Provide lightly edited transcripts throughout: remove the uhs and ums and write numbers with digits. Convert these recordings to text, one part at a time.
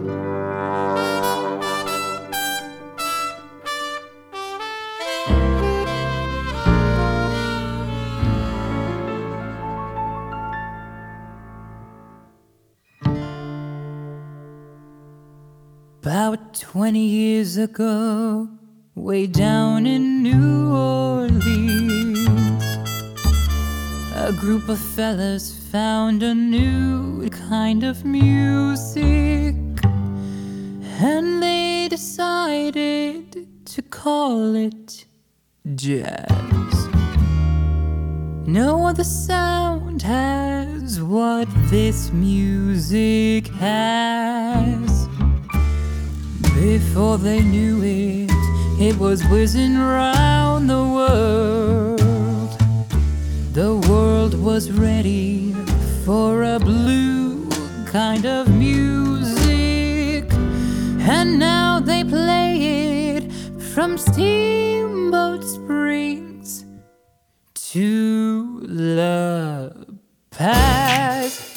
About 20 years ago, way down in New Orleans, a group of fellas found a new kind of music, and they decided to call it jazz. No other sound has what this music has. Before they knew it, it was whizzing round the world. The world was ready for a blue kind of music, and now they play it from Steamboat Springs to La Paz.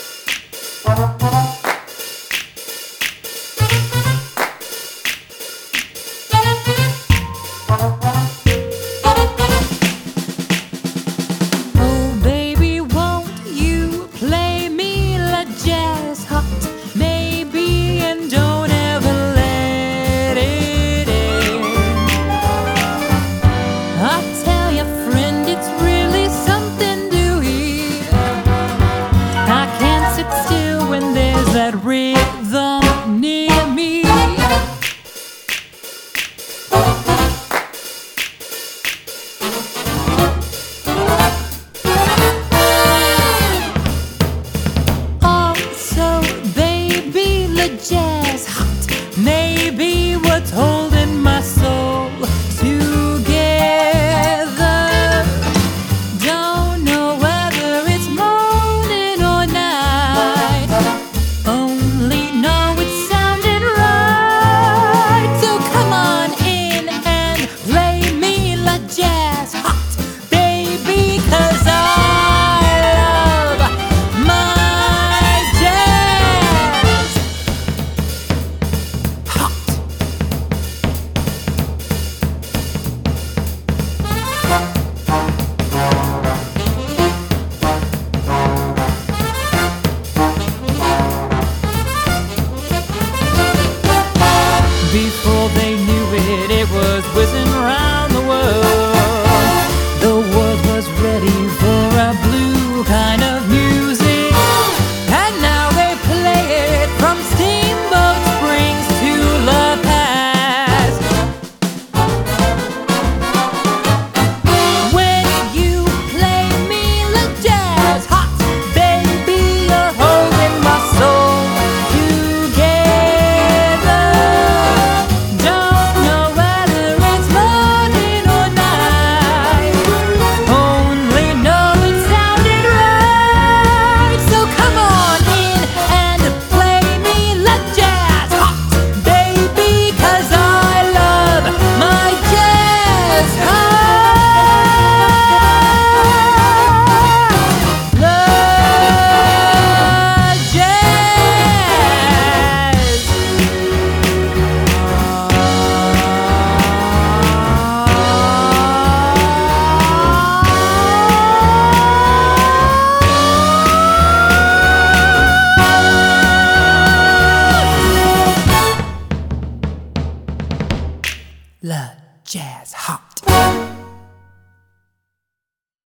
That rhythm near me. Also, baby, the jazz hot. Maybe what's holding my soul together. Don't know whether it's morning or night. Only know it sounded right. So come on in and play me la jazz hot, baby, 'cause I love my jazz hot. Before they knew it, it was whizzing round the world. The world was ready for a blue kind of music, and now they play it from Steamboat Springs to La Paz. When you play me la jazz hot, baby, you're holding my soul together. Don't know whether it's morning or night. Only know it sounded right. So come on in and play me la jazz hot, baby, 'cause I love my jazz hot. La jazz. La jazz hot.